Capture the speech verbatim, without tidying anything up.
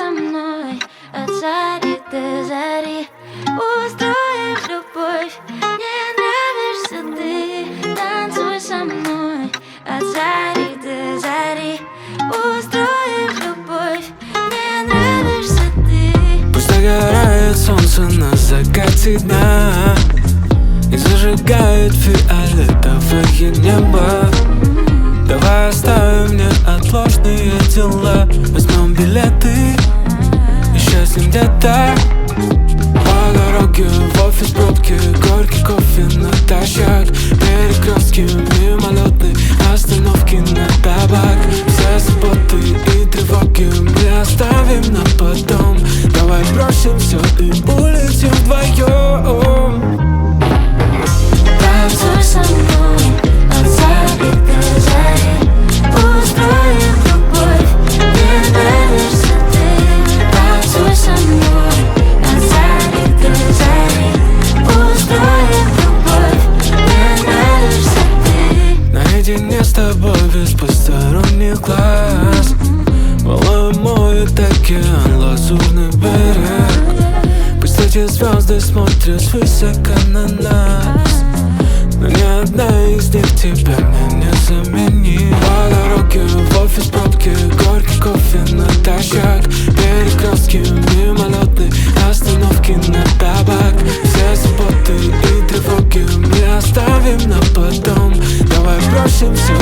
мной от зари до зари. Устроим любовь, мне нравишься ты. Танцуй со мной от зари до зари. Устроим любовь, мне нравишься ты. Пусть догорает солнце на закате дня и зажигает фиолетовое небо. Давай оставим неотложные дела, возьмем билеты и счастьем где-то. По дороге в офис пробки, горький кофе натощак, перекрестки, мимолетные остановки на табак. Все заботы и тревоги мы оставим на потом. Давай бросим все и улетим вдвоем. Танцуй со мной от зари до зари. Устроим любовь, мне нравишься ты. Танцуй со мной от зари до зари. Устроим любовь, мне нравишься ты. Наедине с тобой без посторонних глаз, волною моет океан, лазурный берег. Пусть эти звезды смотрят высоко на нас, но ни одна из них тебя мне не заменит. По дороге в офис пробки, горький кофе натощак, перекрестки, мимолетные остановки на табак. Все заботы и тревоги мы оставим на потом. Давай бросим все